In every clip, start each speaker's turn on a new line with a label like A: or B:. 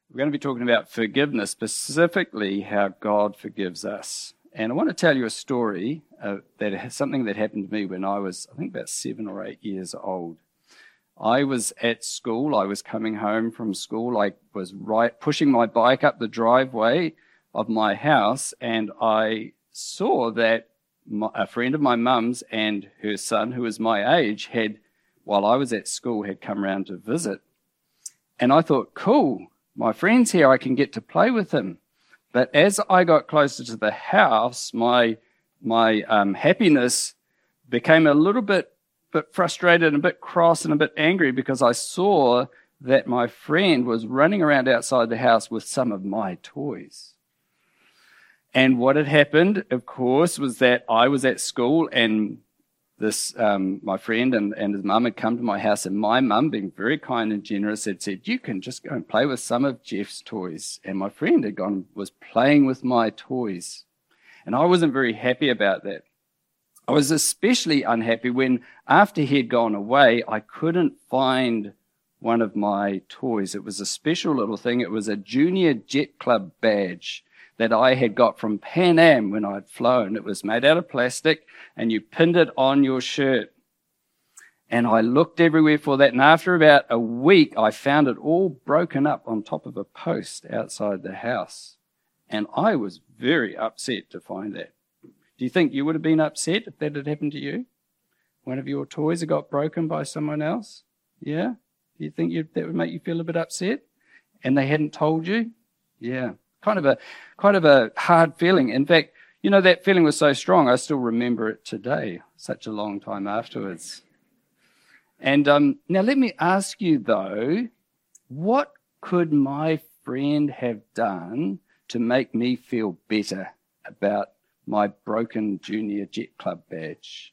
A: We're going to be talking about forgiveness, specifically how God forgives us. And I want to tell you a story something that happened to me when I was, I think, about 7 or 8 years old. I was at school. I was coming home from school. I was pushing my bike up the driveway of my house, and I saw that a friend of my mum's and her son, who was my age, while I was at school, had come round to visit. And I thought, cool, my friend's here, I can get to play with him. But as I got closer to the house, my happiness became a little bit frustrated and a bit cross and a bit angry, because I saw that my friend was running around outside the house with some of my toys. And what had happened, of course, was that I was at school, and this my friend and his mum had come to my house, and my mum, being very kind and generous, had said, "You can just go and play with some of Jeff's toys." And my friend was playing with my toys. And I wasn't very happy about that. I was especially unhappy when, after he had gone away, I couldn't find one of my toys. It was a special little thing. It was a Junior Jet Club badge that I had got from Pan Am when I'd flown. It was made out of plastic, and you pinned it on your shirt. And I looked everywhere for that, and after about a week, I found it all broken up on top of a post outside the house. And I was very upset to find that. Do you think you would have been upset if that had happened to you? One of your toys had got broken by someone else? Yeah? Do you think that would make you feel a bit upset? And they hadn't told you? Yeah. Kind of a hard feeling. In fact, that feeling was so strong, I still remember it today, such a long time afterwards. And now let me ask you, though, what could my friend have done to make me feel better about my broken Junior Jet Club badge?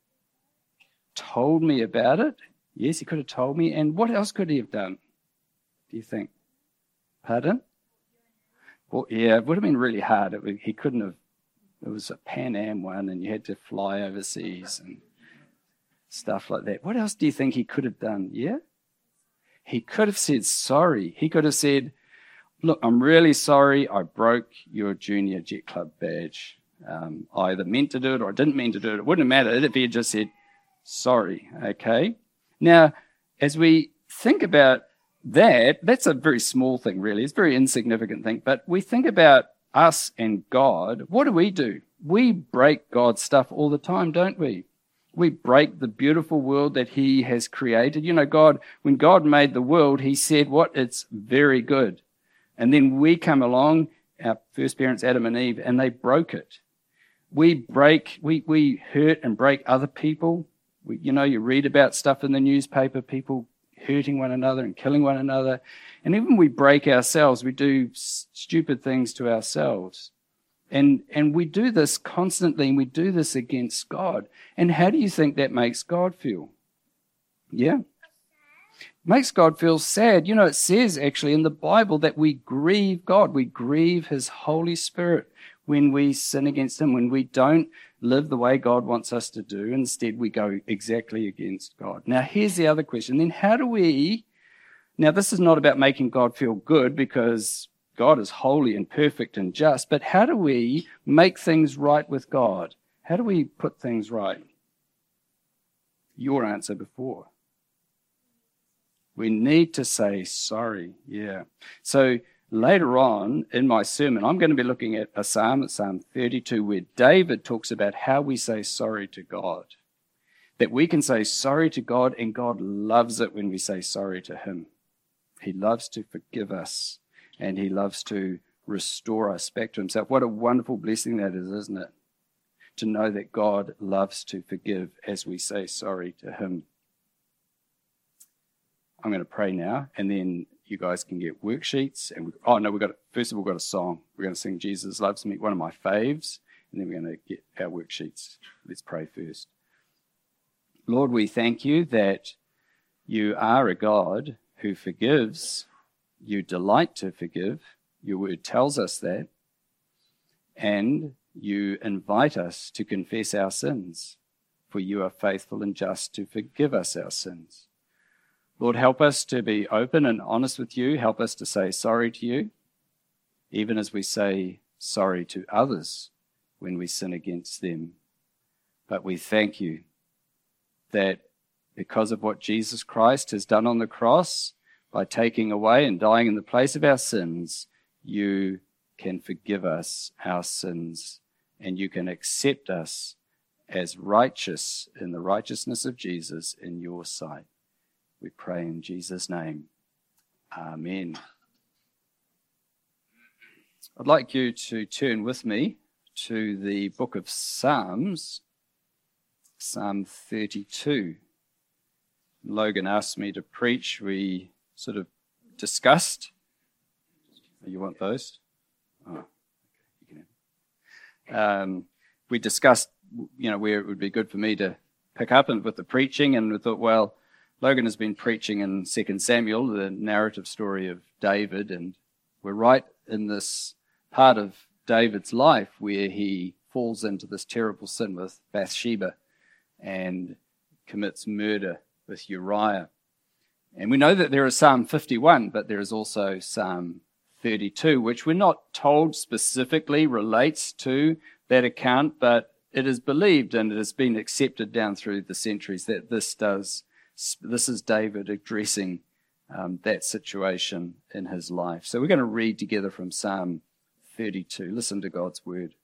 A: Told me about it? Yes, he could have told me. And what else could he have done, do you think? Pardon? Well, yeah, it would have been really hard. He couldn't have. It was a Pan Am one, and you had to fly overseas and stuff like that. What else do you think he could have done? Yeah? He could have said sorry. He could have said, "Look, I'm really sorry I broke your Junior Jet Club badge. I either meant to do it or I didn't mean to do it. It wouldn't have mattered if he had just said sorry." Okay? Now, as we think about that's a very small thing, really. It's a very insignificant thing. But we think about us and God. What do? We break God's stuff all the time, don't we? We break the beautiful world that he has created. When God made the world, he said, it's very good. And then we come along, our first parents, Adam and Eve, and they broke it. We hurt and break other people. You read about stuff in the newspaper, people hurting one another and killing one another. And even we break ourselves, we do stupid things to ourselves. And we do this constantly, and we do this against God. And how do you think that makes God feel? Yeah? It makes God feel sad. It says actually in the Bible that we grieve God. We grieve his Holy Spirit when we sin against him, when we don't live the way God wants us to do. Instead, we go exactly against God. Now, here's the other question. Then now this is not about making God feel good, because God is holy and perfect and just, but how do we make things right with God? How do we put things right? Your answer before. We need to say sorry. Yeah. So later on in my sermon, I'm going to be looking at a psalm, Psalm 32, where David talks about how we say sorry to God. That we can say sorry to God, and God loves it when we say sorry to him. He loves to forgive us, and he loves to restore us back to himself. What a wonderful blessing that is, isn't it? To know that God loves to forgive as we say sorry to him. I'm going to pray now, and then you guys can get worksheets. And first of all, we've got a song. We're going to sing Jesus Loves Me, one of my faves, and then we're going to get our worksheets. Let's pray first. Lord, we thank you that you are a God who forgives. You delight to forgive. Your word tells us that. And you invite us to confess our sins, for you are faithful and just to forgive us our sins. Lord, help us to be open and honest with you. Help us to say sorry to you, even as we say sorry to others when we sin against them. But we thank you that because of what Jesus Christ has done on the cross, by taking away and dying in the place of our sins, you can forgive us our sins, and you can accept us as righteous in the righteousness of Jesus in your sight. We pray in Jesus' name. Amen. I'd like you to turn with me to the book of Psalms, Psalm 32. Logan asked me to preach. We sort of discussed. You want those? Oh, you can have them. We discussed, where it would be good for me to pick up and with the preaching, and we thought, well, Logan has been preaching in 2 Samuel, the narrative story of David, and we're right in this part of David's life where he falls into this terrible sin with Bathsheba and commits murder with Uriah. And we know that there is Psalm 51, but there is also Psalm 32, which we're not told specifically relates to that account, but it is believed and it has been accepted down through the centuries that this is David addressing that situation in his life. So we're going to read together from Psalm 32. Listen to God's word.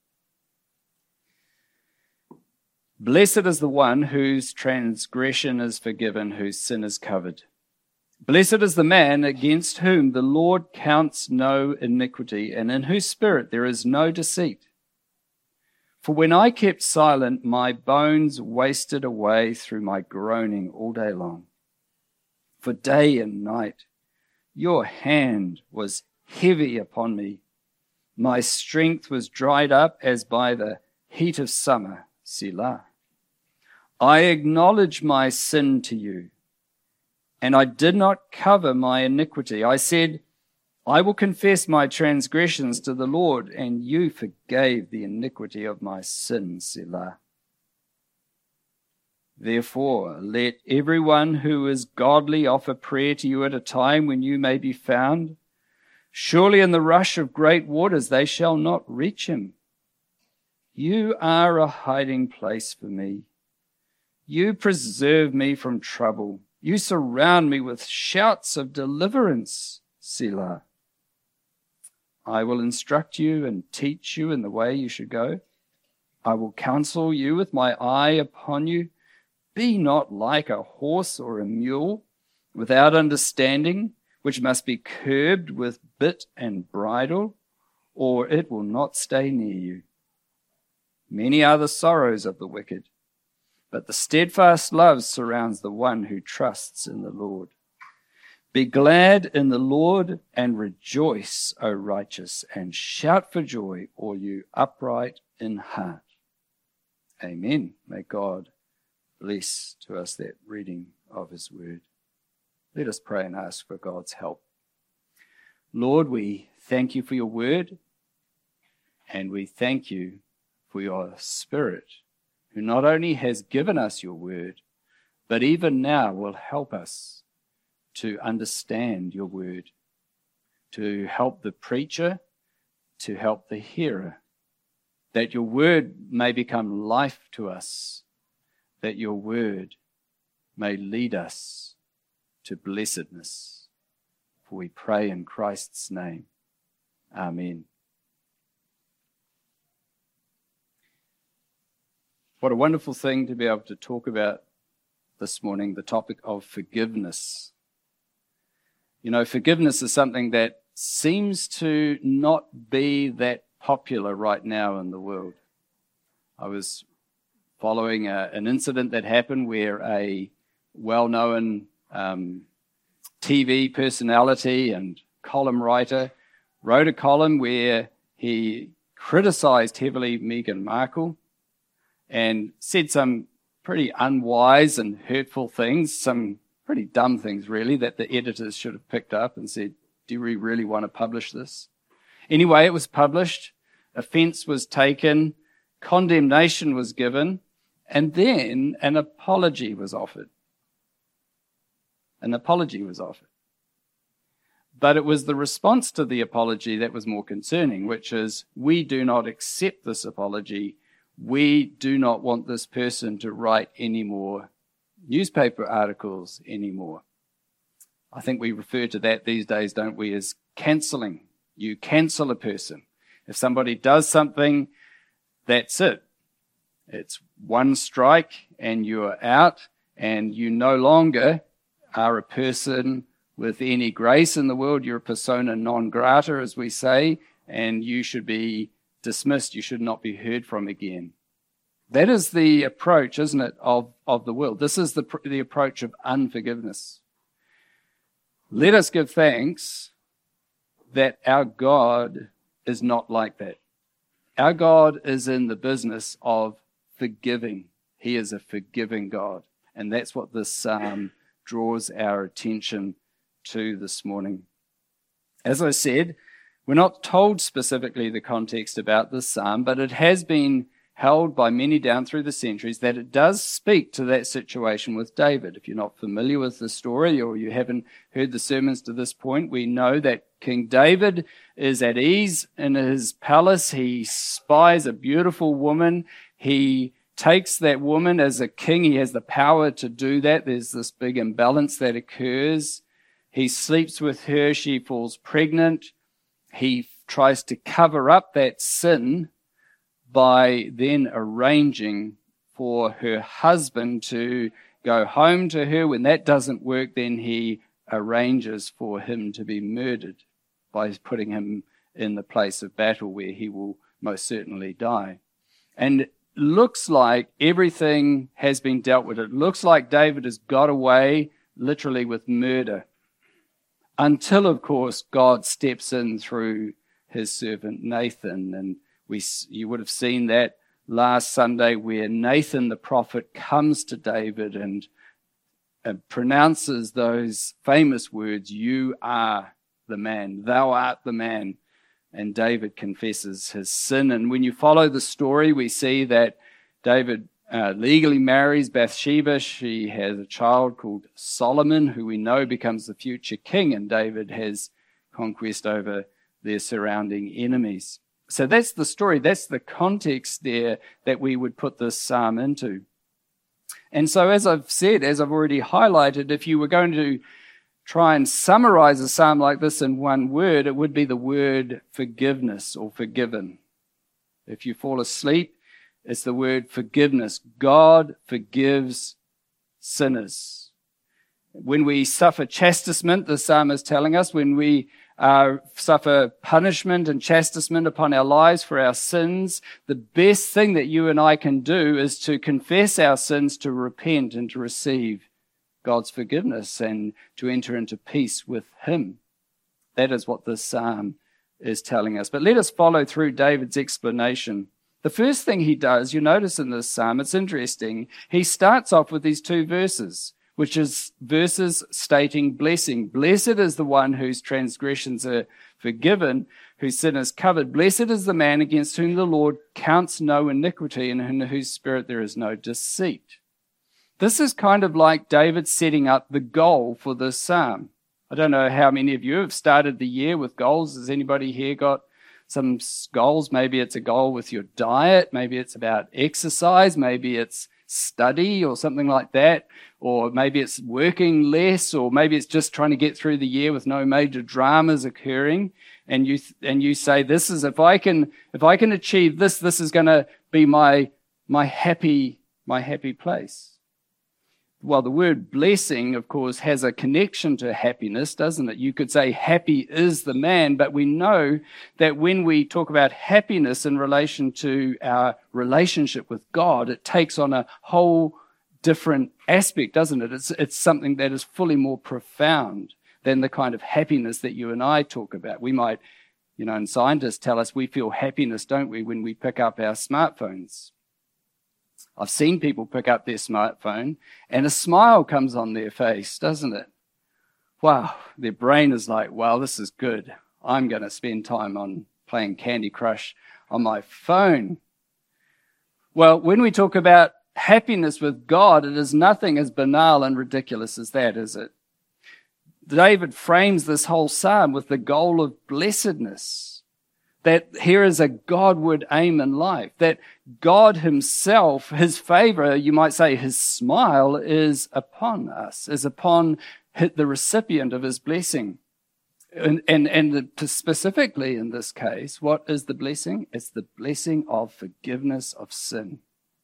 A: Blessed is the one whose transgression is forgiven, whose sin is covered. Blessed is the man against whom the Lord counts no iniquity, and in whose spirit there is no deceit. For when I kept silent, my bones wasted away through my groaning all day long. For day and night your hand was heavy upon me. My strength was dried up as by the heat of summer. Selah. I acknowledge my sin to you, and I did not cover my iniquity. I said, I will confess my transgressions to the Lord, and you forgave the iniquity of my sin. Selah. Therefore, let everyone who is godly offer prayer to you at a time when you may be found. Surely in the rush of great waters they shall not reach him. You are a hiding place for me. You preserve me from trouble. You surround me with shouts of deliverance. Selah. I will instruct you and teach you in the way you should go. I will counsel you with my eye upon you. Be not like a horse or a mule without understanding, which must be curbed with bit and bridle, or it will not stay near you. Many are the sorrows of the wicked, but the steadfast love surrounds the one who trusts in the Lord. Be glad in the Lord and rejoice, O righteous, and shout for joy, all you upright in heart. Amen. May God bless to us that reading of his word. Let us pray and ask for God's help. Lord, we thank you for your word, and we thank you for your Spirit, who not only has given us your word, but even now will help us to understand your word, to help the preacher, to help the hearer, that your word may become life to us, that your word may lead us to blessedness. For we pray in Christ's name. Amen. What a wonderful thing to be able to talk about this morning, the topic of forgiveness. You know, forgiveness is something that seems to not be that popular right now in the world. I was following an incident that happened where a well-known TV personality and column writer wrote a column where he criticized heavily Meghan Markle and said some pretty unwise and hurtful things, some pretty dumb things really, that the editors should have picked up and said, do we really want to publish this? Anyway, it was published, offense was taken, condemnation was given, and then an apology was offered. An apology was offered. But it was the response to the apology that was more concerning, which is, we do not accept this apology. We do not want this person to write any more newspaper articles anymore. I think we refer to that these days, don't we, as cancelling. You cancel a person. If somebody does something, that's it. It's one strike and you're out, and you no longer are a person with any grace in the world. You're a persona non grata, as we say, and you should be dismissed. You should not be heard from again. That is the approach, isn't it, of the world. This is the approach of unforgiveness. Let us give thanks that our God is not like that. Our God is in the business of forgiving. He is a forgiving God. And that's what this psalm draws our attention to this morning. As I said, we're not told specifically the context about this psalm, but it has been held by many down through the centuries that it does speak to that situation with David. If you're not familiar with the story or you haven't heard the sermons to this point, we know that King David is at ease in his palace. He spies a beautiful woman. He takes that woman as a king. He has the power to do that. There's this big imbalance that occurs. He sleeps with her. She falls pregnant. He tries to cover up that sin by then arranging for her husband to go home to her. When that doesn't work, then he arranges for him to be murdered by putting him in the place of battle where he will most certainly die. And it looks like everything has been dealt with. It looks like David has got away literally with murder, until, of course, God steps in through his servant Nathan. And you would have seen that last Sunday where Nathan the prophet comes to David and pronounces those famous words, "You are the man, thou art the man." And David confesses his sin. And when you follow the story, we see that David legally marries Bathsheba. She has a child called Solomon, who we know becomes the future king, and David has conquest over their surrounding enemies. So that's the story. That's the context there that we would put this psalm into. And so, as I've said, as I've already highlighted, if you were going to try and summarize a psalm like this in one word, it would be the word forgiveness or forgiven. If you fall asleep, it's the word forgiveness. God forgives sinners. When we suffer chastisement, the psalm is telling us, when we suffer punishment and chastisement upon our lives for our sins, the best thing that you and I can do is to confess our sins, to repent and to receive God's forgiveness and to enter into peace with him. That is what this psalm is telling us. But let us follow through David's explanation. The first thing he does, you notice in this psalm, it's interesting, he starts off with these two verses, which is verses stating blessing. Blessed is the one whose transgressions are forgiven, whose sin is covered. Blessed is the man against whom the Lord counts no iniquity and in whose spirit there is no deceit. This is kind of like David setting up the goal for this psalm. I don't know how many of you have started the year with goals. Has anybody here got some goals? Maybe it's a goal with your diet. Maybe it's about exercise. Maybe it's study or something like that. Or maybe it's working less, or maybe it's just trying to get through the year with no major dramas occurring. And you say, this is, if I can achieve this, this is going to be my happy place. Well, the word blessing, of course, has a connection to happiness, doesn't it? You could say happy is the man, but we know that when we talk about happiness in relation to our relationship with God, it takes on a whole different aspect, doesn't it? It's something that is fully more profound than the kind of happiness that you and I talk about. We might, and scientists tell us we feel happiness, don't we, when we pick up our smartphones. I've seen people pick up their smartphone and a smile comes on their face, doesn't it? Wow, their brain is like, wow, this is good. I'm going to spend time on playing Candy Crush on my phone. Well, when we talk about happiness with God, it is nothing as banal and ridiculous as that, is it? David frames this whole psalm with the goal of blessedness. That here is a Godward aim in life. That God himself, his favor, you might say his smile, is upon us, is upon the recipient of his blessing. And specifically in this case, what is the blessing? It's the blessing of forgiveness of sin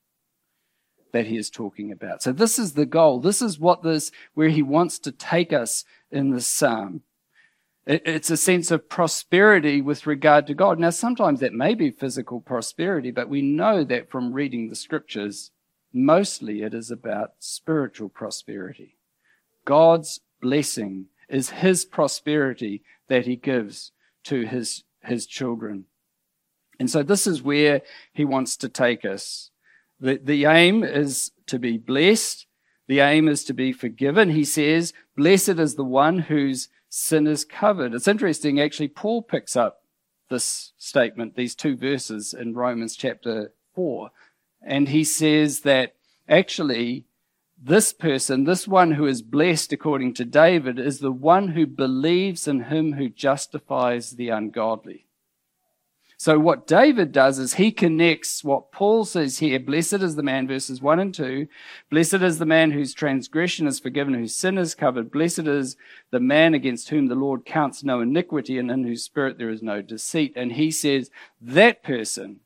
A: that he is talking about. So this is the goal. This is where he wants to take us in this psalm. It's a sense of prosperity with regard to God. Now, sometimes that may be physical prosperity, but we know that from reading the scriptures, mostly it is about spiritual prosperity. God's blessing is his prosperity that he gives to his children. And so this is where he wants to take us. The aim is to be blessed. The aim is to be forgiven. He says, blessed is the one whose sin is covered. It's interesting, actually, Paul picks up this statement, these two verses in Romans chapter 4. And he says that actually this person, this one who is blessed according to David, is the one who believes in him who justifies the ungodly. So what David does is he connects what Paul says here, blessed is the man, verses 1 and 2, blessed is the man whose transgression is forgiven, whose sin is covered, blessed is the man against whom the Lord counts no iniquity and in whose spirit there is no deceit. And he says that person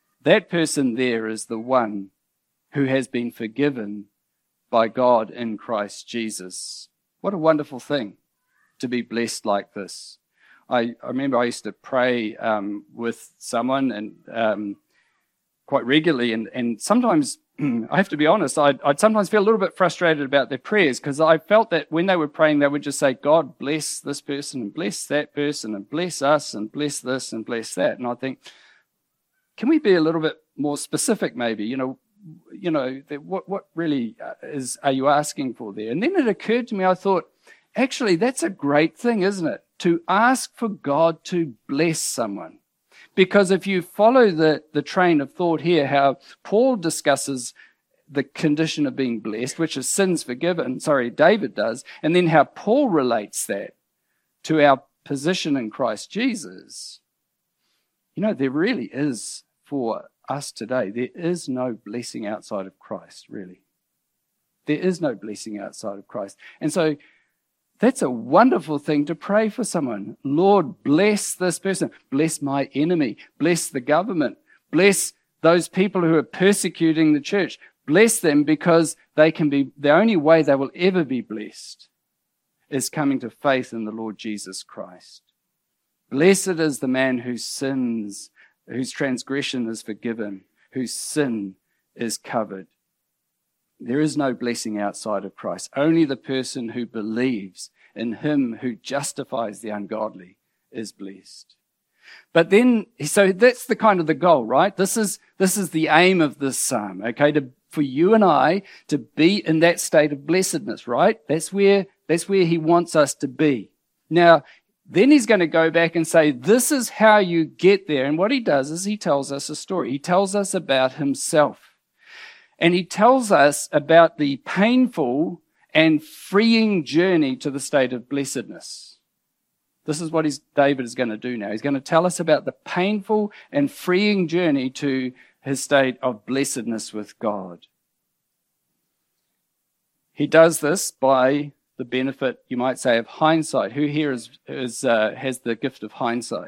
A: there is the one who has been forgiven by God in Christ Jesus. What a wonderful thing to be blessed like this. I remember I used to pray with someone and quite regularly, and sometimes, I have to be honest, I'd sometimes feel a little bit frustrated about their prayers because I felt that when they were praying, they would just say, God, bless this person and bless that person and bless us and bless this and bless that. And I think, can we be a little bit more specific maybe? What really are you asking for there? And then it occurred to me, I thought, actually, that's a great thing, isn't it? To ask for God to bless someone. Because if you follow the train of thought here, how Paul discusses the condition of being blessed, which is sins forgiven, David does, and then how Paul relates that to our position in Christ Jesus. There really is, for us today, there is no blessing outside of Christ, really. There is no blessing outside of Christ. And so that's a wonderful thing to pray for someone. Lord, bless this person. Bless my enemy. Bless the government. Bless those people who are persecuting the church. Bless them because the only way they will ever be blessed is coming to faith in the Lord Jesus Christ. Blessed is the man whose transgression is forgiven, whose sin is covered. There is no blessing outside of Christ. Only the person who believes in him who justifies the ungodly is blessed. But then, so that's the kind of the goal, right? This is the aim of this psalm, okay? For you and I to be in that state of blessedness, right? That's where he wants us to be. Now, then he's going to go back and say, this is how you get there. And what he does is he tells us a story. He tells us about himself. And he tells us about the painful and freeing journey to the state of blessedness. This is what David is going to do now. He's going to tell us about the painful and freeing journey to his state of blessedness with God. He does this by the benefit, you might say, of hindsight. Who here has the gift of hindsight?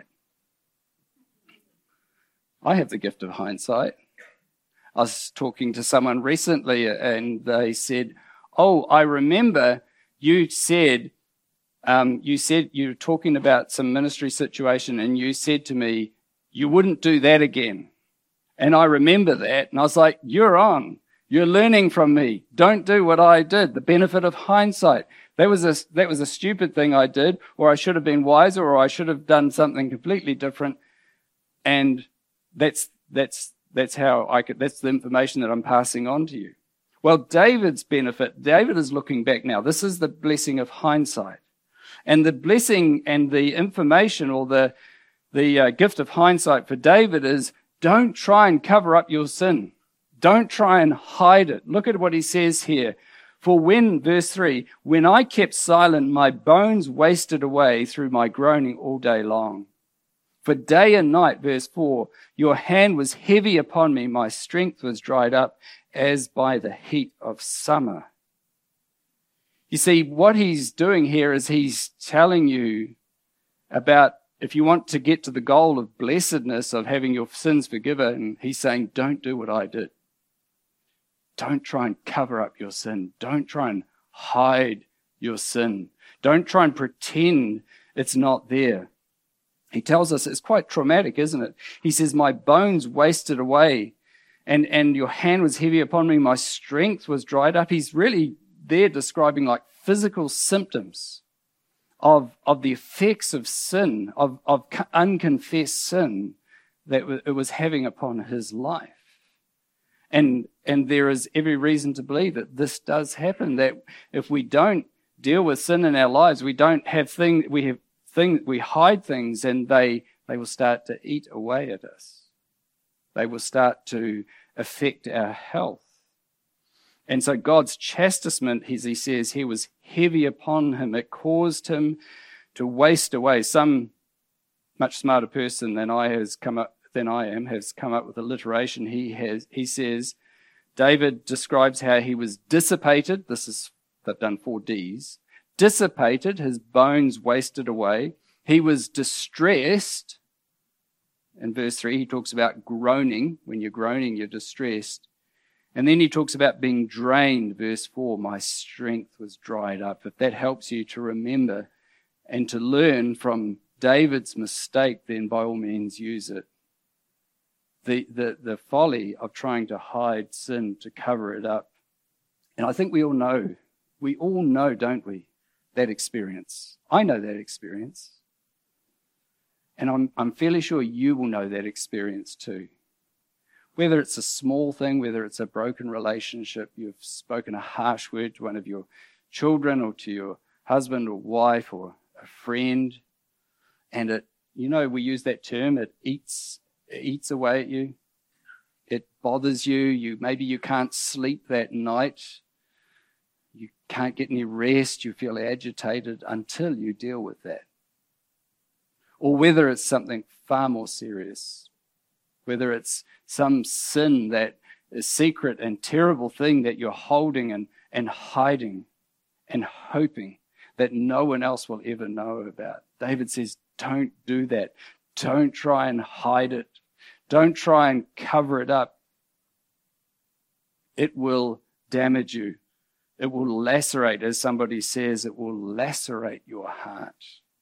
A: I have the gift of hindsight. I was talking to someone recently and they said, I remember you said you were talking about some ministry situation and you said to me, you wouldn't do that again. And I remember that. And I was like, you're on. You're learning from me. Don't do what I did. The benefit of hindsight. That was a stupid thing I did, or I should have been wiser, or I should have done something completely different. And that's the information that I'm passing on to you. Well, David's benefit, David is looking back now. This is the blessing of hindsight. And the blessing and the information or the gift of hindsight for David is don't try and cover up your sin. Don't try and hide it. Look at what he says here. For when, verse 3, when I kept silent, my bones wasted away through my groaning all day long. For day and night, verse 4, your hand was heavy upon me, my strength was dried up as by the heat of summer. You see, what he's doing here is he's telling you about if you want to get to the goal of blessedness, of having your sins forgiven, he's saying, don't do what I did. Don't try and cover up your sin. Don't try and hide your sin. Don't try and pretend it's not there. He tells us it's quite traumatic, isn't it? He says, my bones wasted away and your hand was heavy upon me. My strength was dried up. He's really there describing like physical symptoms of the effects of sin, of unconfessed sin that it was having upon his life. And there is every reason to believe that this does happen, that if we don't deal with sin in our lives, we hide things and they will start to eat away at us. They will start to affect our health. And so God's chastisement, as he says, he was heavy upon him. It caused him to waste away. Some much smarter person than I am has come up with alliteration. He says, David describes how he was dissipated. They've done 4 Ds. Dissipated, his bones wasted away. He was distressed. In verse 3, he talks about groaning. When you're groaning, you're distressed. And then he talks about being drained. Verse 4, my strength was dried up. If that helps you to remember and to learn from David's mistake, then by all means use it. The folly of trying to hide sin, to cover it up. And I think we all know, don't we, that experience. I know that experience. And I'm fairly sure you will know that experience too. Whether it's a small thing, whether it's a broken relationship, you've spoken a harsh word to one of your children or to your husband or wife or a friend, and we use that term, it eats away at you. It bothers you. Maybe you can't sleep that night. You can't get any rest. You feel agitated until you deal with that. Or whether it's something far more serious, whether it's some sin that is secret and terrible thing that you're holding and hiding and hoping that no one else will ever know about. David says, don't do that. Don't try and hide it. Don't try and cover it up. It will damage you. It will lacerate, as somebody says, it will lacerate your heart.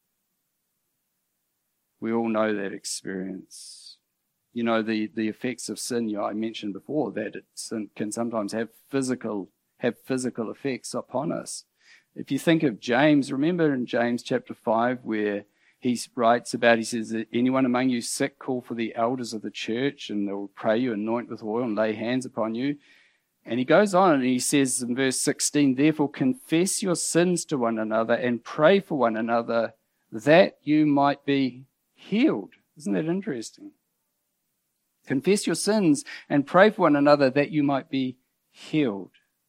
A: We all know that experience. The effects of sin, I mentioned before, that sin can sometimes have physical effects upon us. If you think of James, remember in James chapter 5 where he says, anyone among you sick, call for the elders of the church and they'll pray you, anoint with oil and lay hands upon you. And he goes on and he says in verse 16, therefore confess your sins to one another and pray for one another that you might be healed. Isn't that interesting? Confess your sins and pray for one another that you might be healed.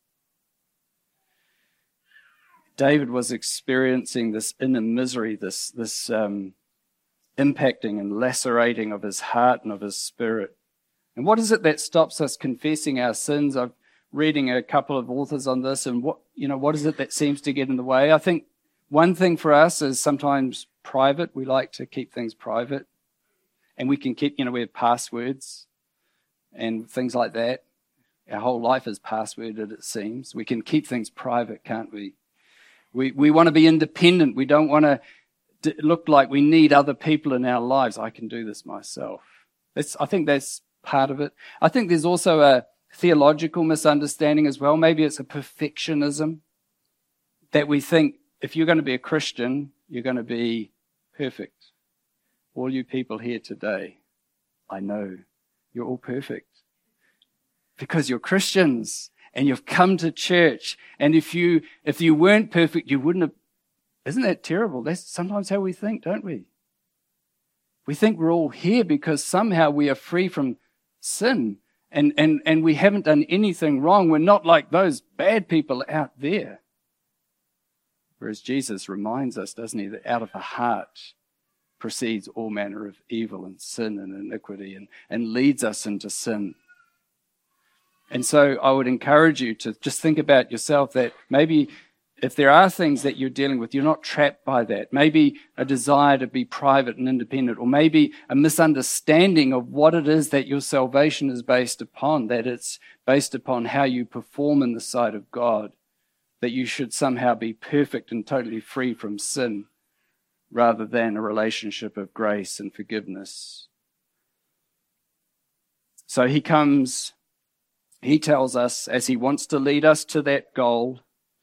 A: David was experiencing this inner misery, this impacting and lacerating of his heart and of his spirit. And what is it that stops us confessing our sins? I'm reading a couple of authors on this, and what is it that seems to get in the way? I think one thing for us is sometimes private. We like to keep things private, and we can keep, we have passwords and things like that. Our whole life is passworded, it seems. We can keep things private, can't we? We want to be independent. We don't want to look like we need other people in our lives. I can do this myself. I think that's part of it. I think there's also a theological misunderstanding as well. Maybe it's a perfectionism that we think if you're going to be a Christian, you're going to be perfect. All you people here today, I know you're all perfect because you're Christians. And you've come to church, and if you weren't perfect, you wouldn't have. Isn't that terrible? That's sometimes how we think, don't we? We think we're all here because somehow we are free from sin, And we haven't done anything wrong. We're not like those bad people out there. Whereas Jesus reminds us, doesn't he, that out of the heart proceeds all manner of evil and sin and iniquity and leads us into sin. And so I would encourage you to just think about yourself that maybe if there are things that you're dealing with, you're not trapped by that. Maybe a desire to be private and independent, or maybe a misunderstanding of what it is that your salvation is based upon, that it's based upon how you perform in the sight of God, that you should somehow be perfect and totally free from sin, rather than a relationship of grace and forgiveness. So he tells us, as he wants to lead us to that goal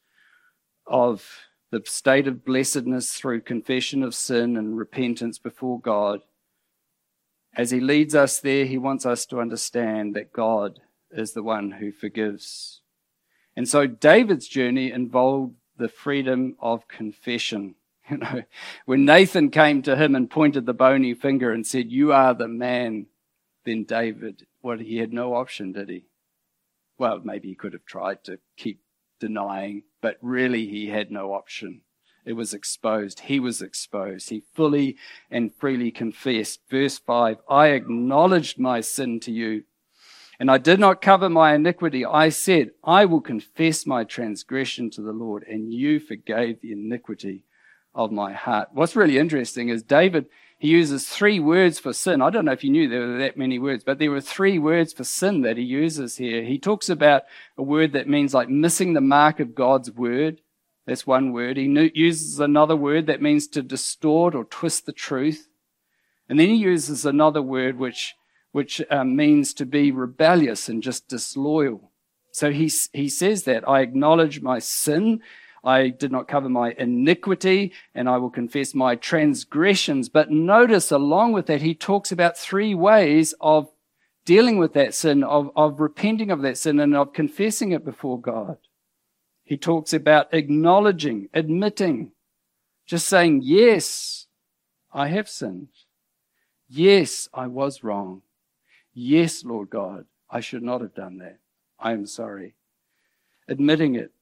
A: of the state of blessedness through confession of sin and repentance before God, as he leads us there, he wants us to understand that God is the one who forgives. And so David's journey involved the freedom of confession. You know, when Nathan came to him and pointed the bony finger and said, "You are the man," then David, he had no option, did he? Well, maybe he could have tried to keep denying, but really he had no option. It was exposed. He was exposed. He fully and freely confessed. Verse 5, "I acknowledged my sin to you, and I did not cover my iniquity. I said, I will confess my transgression to the Lord, and you forgave the iniquity of my heart." What's really interesting is David, he uses 3 words for sin. I don't know if you knew there were that many words, but there were 3 words for sin that he uses here. He talks about a word that means like missing the mark of God's word. That's one word. He uses another word that means to distort or twist the truth. And then he uses another word which means to be rebellious and just disloyal. So he says that, "I acknowledge my sin. I did not cover my iniquity, and I will confess my transgressions." But notice along with that, he talks about 3 ways of dealing with that sin, of repenting of that sin, and of confessing it before God. He talks about acknowledging, admitting, just saying, "Yes, I have sinned. Yes, I was wrong. Yes, Lord God, I should not have done that. I am sorry." Admitting it.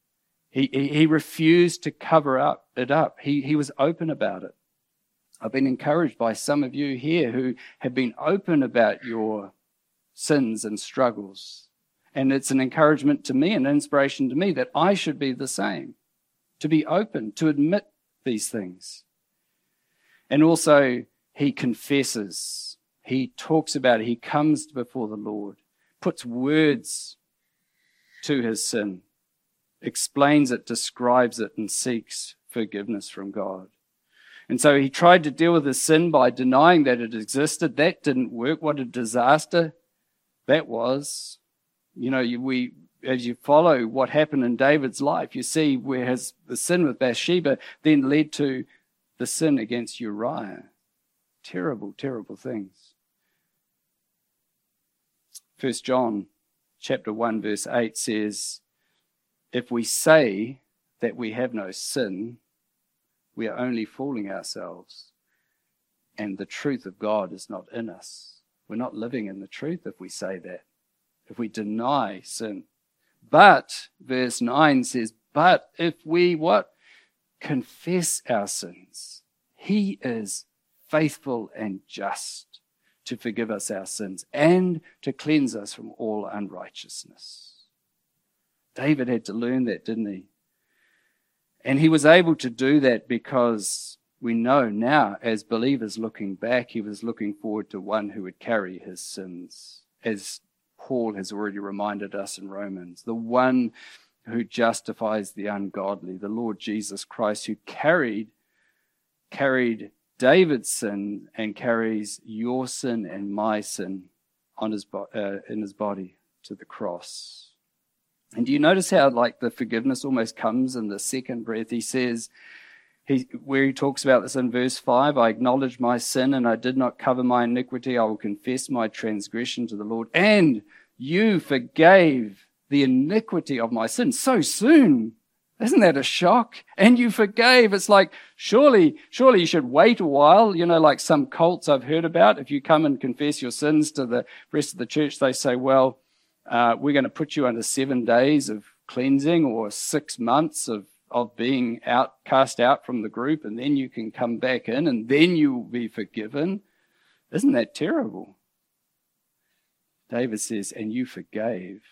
A: He refused to cover it up. He was open about it. I've been encouraged by some of you here who have been open about your sins and struggles. And it's an encouragement to me, an inspiration to me, that I should be the same, to be open, to admit these things. And also, he confesses. He talks about it. He comes before the Lord, puts words to his sin, explains it, describes it, and seeks forgiveness from God. And so he tried to deal with his sin by denying that it existed. That didn't work. What a disaster that was. You know, as you follow what happened in David's life, you see where the sin with Bathsheba then led to the sin against Uriah. Terrible, terrible things. 1 John chapter 1 verse 8 says, "If we say that we have no sin, we are only fooling ourselves, and the truth of God is not in us." We're not living in the truth if we say that, if we deny sin. But, verse 9 says, "But if we," what? "Confess our sins, he is faithful and just to forgive us our sins and to cleanse us from all unrighteousness." David had to learn that, didn't he? And he was able to do that because we know now, as believers looking back, he was looking forward to one who would carry his sins, as Paul has already reminded us in Romans, the one who justifies the ungodly, the Lord Jesus Christ, who carried David's sin and carries your sin and my sin on in his body to the cross. And do you notice how like the forgiveness almost comes in the second breath? He says, where he talks about this in verse 5, "I acknowledge my sin and I did not cover my iniquity. I will confess my transgression to the Lord. And you forgave the iniquity of my sin." So soon Isn't that a shock? And you forgave. It's like, surely you should wait a while. Like some cults I've heard about. If you come and confess your sins to the rest of the church, they say, well, we're going to put you under 7 days of cleansing or 6 months of being cast out from the group, and then you can come back in, and then you will be forgiven. Isn't that terrible? David says, and you forgave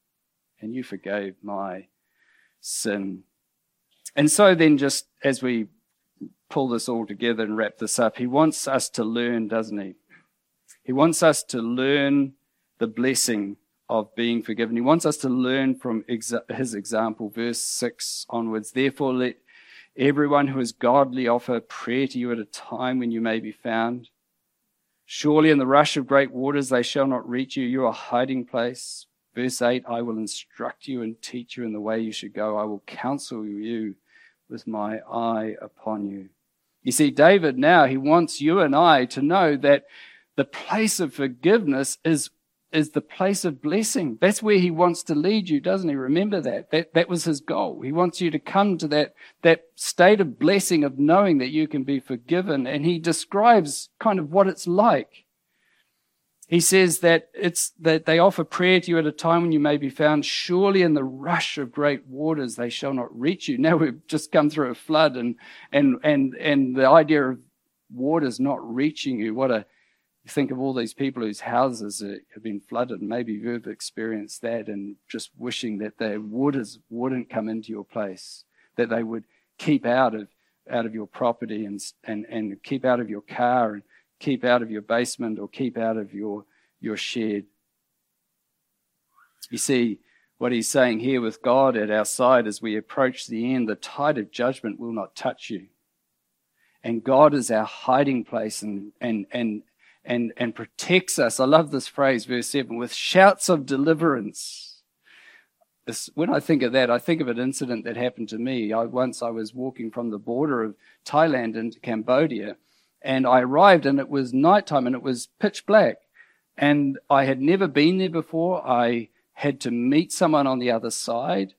A: my sin. And so then, just as we pull this all together and wrap this up, he wants us to learn, doesn't he? He wants us to learn the blessing of being forgiven. He wants us to learn from his example, verse 6 onwards. Therefore, let everyone who is godly offer prayer to you at a time when you may be found. Surely in the rush of great waters they shall not reach you. You are a hiding place. Verse 8, I will instruct you and teach you in the way you should go. I will counsel you with my eye upon you. You see, David now, he wants you and I to know that the place of forgiveness is the place of blessing. That's where he wants to lead you, doesn't he? Remember that. That was his goal. He wants you to come to that state of blessing, of knowing that you can be forgiven. And he describes kind of what it's like. He says that they offer prayer to you at a time when you may be found. Surely in the rush of great waters they shall not reach you. Now we've just come through a flood, and the idea of waters not reaching you. You think of all these people whose houses have been flooded. Maybe you've experienced that, and just wishing that the waters wouldn't come into your place, that they would keep out of your property and keep out of your car, and keep out of your basement, or keep out of your shed. You see, what he's saying here, with God at our side as we approach the end, the tide of judgment will not touch you. And God is our hiding place and protects us. I love this phrase, verse 7, with shouts of deliverance. When I think of that, I think of an incident that happened to me. Once I was walking from the border of Thailand into Cambodia, and I arrived, and it was nighttime, and it was pitch black. And I had never been there before. I had to meet someone on the other side,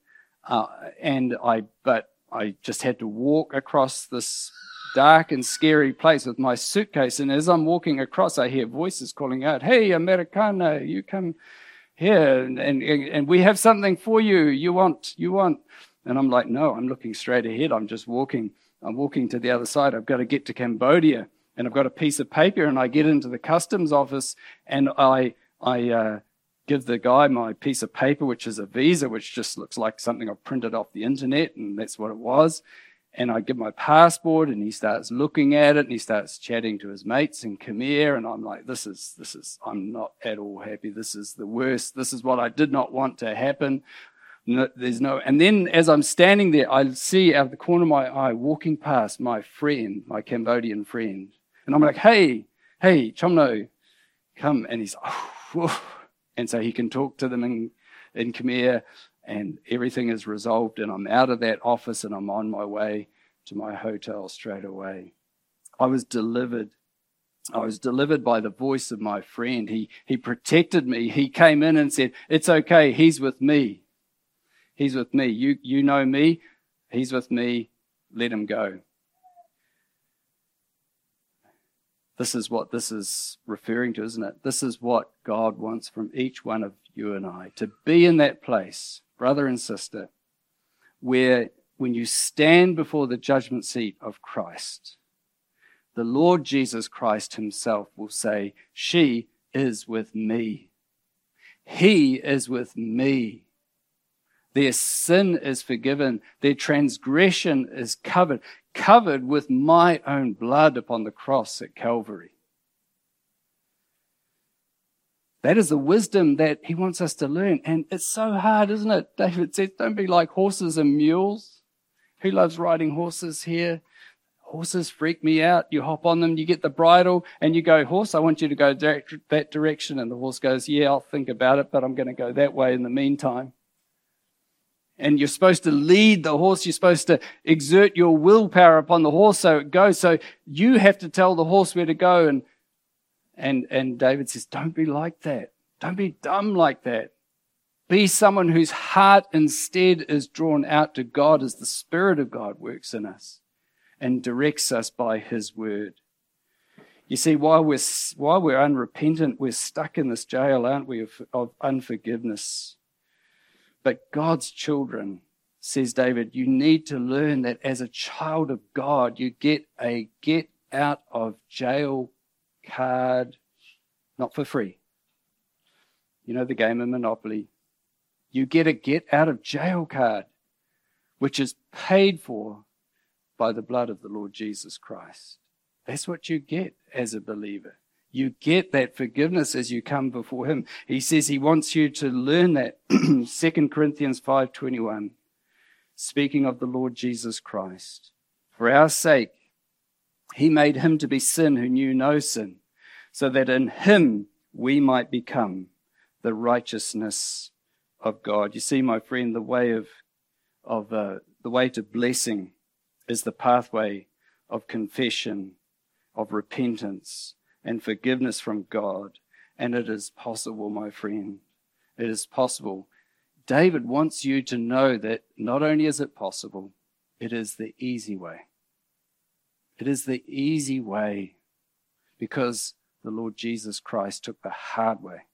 A: but I just had to walk across this dark and scary place with my suitcase. And as I'm walking across, I hear voices calling out, "Hey, Americano, you come here, and we have something for you. You want?" And I'm like, no, I'm looking straight ahead. I'm just walking. I'm walking to the other side. I've got to get to Cambodia, and I've got a piece of paper, and I get into the customs office, and I give the guy my piece of paper, which is a visa, which just looks like something I've printed off the internet, and that's what it was. And I give my passport, and he starts looking at it, and he starts chatting to his mates in Khmer, and I'm like, this is, I'm not at all happy. This is the worst. This is what I did not want to happen. No, and then as I'm standing there, I see out of the corner of my eye walking past my friend, my Cambodian friend. And I'm like, hey, Chomno, come. And he's, and so he can talk to them in Khmer, and everything is resolved, and I'm out of that office, and I'm on my way to my hotel straight away. I was delivered by the voice of my friend. He protected me. He came in and said, it's okay, he's with me. He's with me. You know me. He's with me. Let him go. This is what this is referring to, isn't it? This is what God wants from each one of you and I, to be in that place, brother and sister, where when you stand before the judgment seat of Christ, the Lord Jesus Christ himself will say, she is with me. He is with me. Their sin is forgiven. Their transgression is covered with my own blood upon the cross at Calvary. That is the wisdom that he wants us to learn. And it's so hard, isn't it? David says, don't be like horses and mules. Who loves riding horses here? Horses freak me out. You hop on them, you get the bridle, and you go, horse, I want you to go that direction. And the horse goes, yeah, I'll think about it, but I'm going to go that way in the meantime. And you're supposed to lead the horse. You're supposed to exert your willpower upon the horse so it goes. So you have to tell the horse where to go. And David says, don't be like that. Don't be dumb like that. Be someone whose heart instead is drawn out to God as the Spirit of God works in us and directs us by his word. You see, while we're unrepentant, we're stuck in this jail, aren't we, of unforgiveness. But God's children, says David, you need to learn that as a child of God, you get a get out of jail card, not for free. You know the game of Monopoly. You get a get out of jail card, which is paid for by the blood of the Lord Jesus Christ. That's what you get as a believer. You get that forgiveness as you come before him. He says he wants you to learn that. 2 Corinthians 5:21, speaking of the Lord Jesus Christ. For our sake, he made him to be sin who knew no sin, so that in him we might become the righteousness of God. You see, my friend, the way the way to blessing is the pathway of confession, of repentance, and forgiveness from God. And it is possible, my friend. It is possible. David wants you to know that not only is it possible, it is the easy way. It is the easy way because the Lord Jesus Christ took the hard way.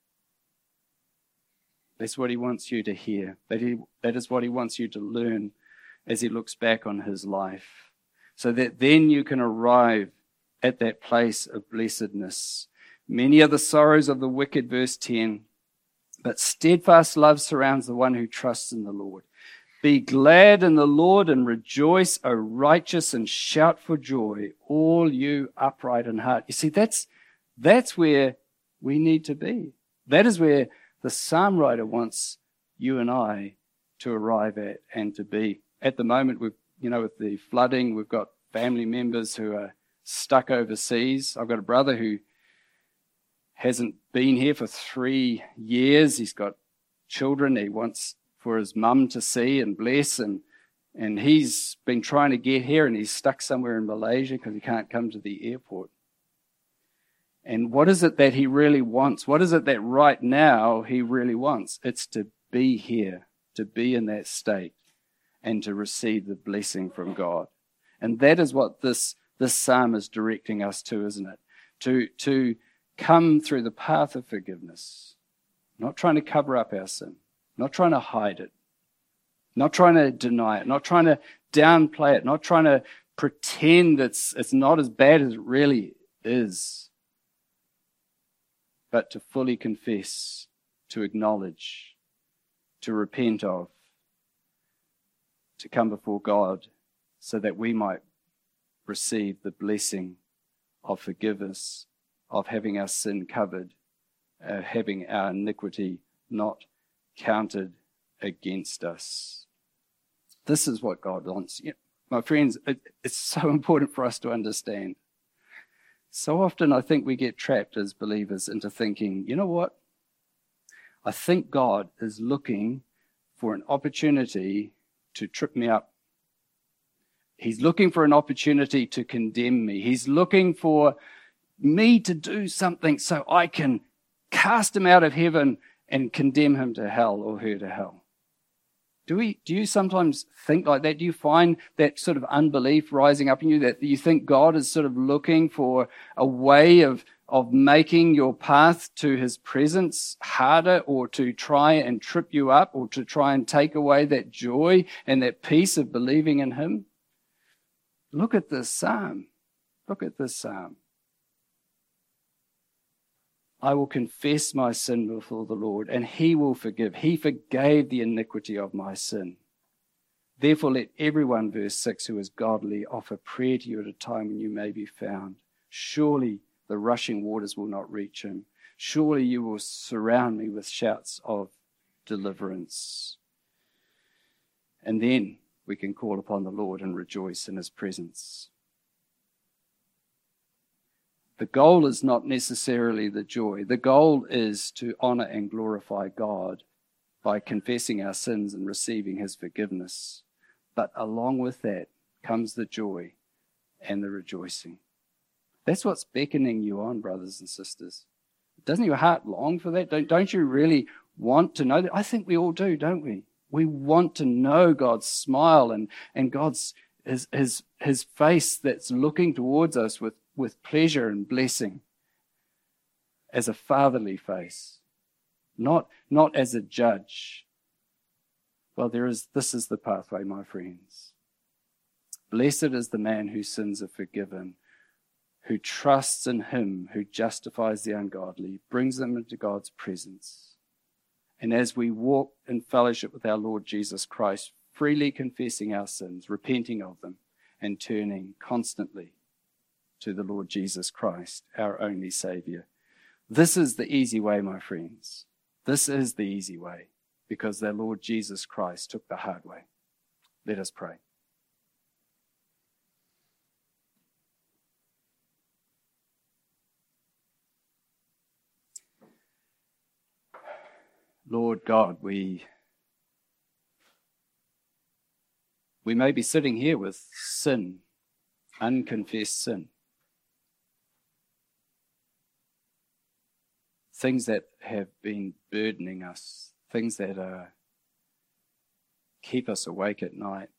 A: That's what he wants you to hear. That is what he wants you to learn as he looks back on his life, so that then you can arrive at that place of blessedness. Many are the sorrows of the wicked, verse 10, but steadfast love surrounds the one who trusts in the Lord. Be glad in the Lord and rejoice, O righteous, and shout for joy, all you upright in heart. You see, that's where we need to be. That is where the psalm writer wants you and I to arrive at and to be. At the moment, with the flooding, we've got family members who are stuck overseas. I've got a brother who hasn't been here for 3 years. He's got children he wants for his mum to see and bless, and he's been trying to get here, and he's stuck somewhere in Malaysia because he can't come to the airport. And what is it that he really wants? What is it that right now he really wants? It's to be here, to be in that state, and to receive the blessing from God. And that is what this psalm is directing us to, isn't it? To come through the path of forgiveness, not trying to cover up our sin, not trying to hide it, not trying to deny it, not trying to downplay it, not trying to pretend it's not as bad as it really is, but to fully confess, to acknowledge, to repent of, to come before God so that we might receive the blessing of forgiveness, of having our sin covered, having our iniquity not counted against us. This is what God wants. My friends, it's so important for us to understand. So often I think we get trapped as believers into thinking, you know what? I think God is looking for an opportunity to trip me up. He's looking for an opportunity to condemn me. He's looking for me to do something so I can cast him out of heaven and condemn him to hell or her to hell. Do you sometimes think like that? Do you find that sort of unbelief rising up in you, that you think God is sort of looking for a way of making your path to his presence harder, or to try and trip you up, or to try and take away that joy and that peace of believing in him? Look at this psalm. Look at this psalm. I will confess my sin before the Lord, and he will forgive. He forgave the iniquity of my sin. Therefore, let everyone, verse 6, who is godly, offer prayer to you at a time when you may be found. Surely the rushing waters will not reach him. Surely you will surround me with shouts of deliverance. And then we can call upon the Lord and rejoice in his presence. The goal is not necessarily the joy. The goal is to honor and glorify God by confessing our sins and receiving his forgiveness. But along with that comes the joy and the rejoicing. That's what's beckoning you on, brothers and sisters. Doesn't your heart long for that? Don't you really want to know that? I think we all do, don't we? We want to know God's smile and God's his face that's looking towards us with pleasure and blessing as a fatherly face, not as a judge. Well, this is the pathway, my friends. Blessed is the man whose sins are forgiven, who trusts in him who justifies the ungodly, brings them into God's presence. And as we walk in fellowship with our Lord Jesus Christ, freely confessing our sins, repenting of them, and turning constantly to the Lord Jesus Christ, our only Savior. This is the easy way, my friends. This is the easy way, because the Lord Jesus Christ took the hard way. Let us pray. Lord God, we may be sitting here with sin, unconfessed sin. Things that have been burdening us, things that keep us awake at night,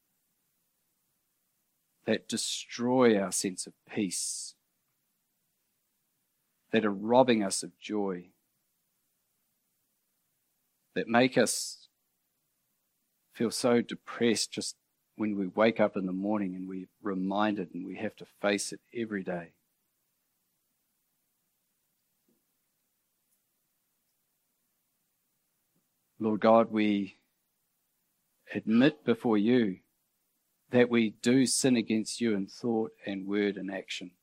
A: that destroy our sense of peace, that are robbing us of joy, that make us feel so depressed just when we wake up in the morning and we're reminded and we have to face it every day. Lord God, we admit before you that we do sin against you in thought and word and action.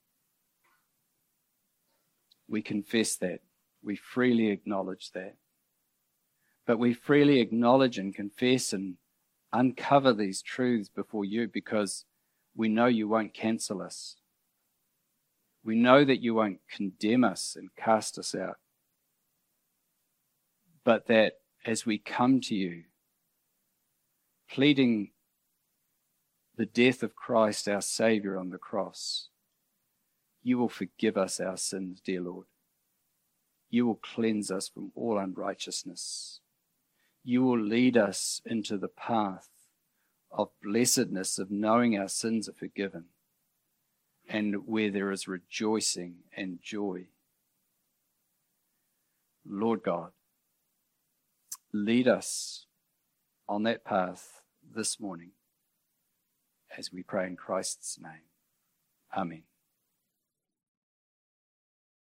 A: We confess that. We freely acknowledge that. But we freely acknowledge and confess and uncover these truths before you because we know you won't cancel us. We know that you won't condemn us and cast us out. But that as we come to you, pleading the death of Christ, our Saviour, on the cross, you will forgive us our sins, dear Lord. You will cleanse us from all unrighteousness. You will lead us into the path of blessedness, of knowing our sins are forgiven, and where there is rejoicing and joy. Lord God, lead us on that path this morning as we pray in Christ's name. Amen.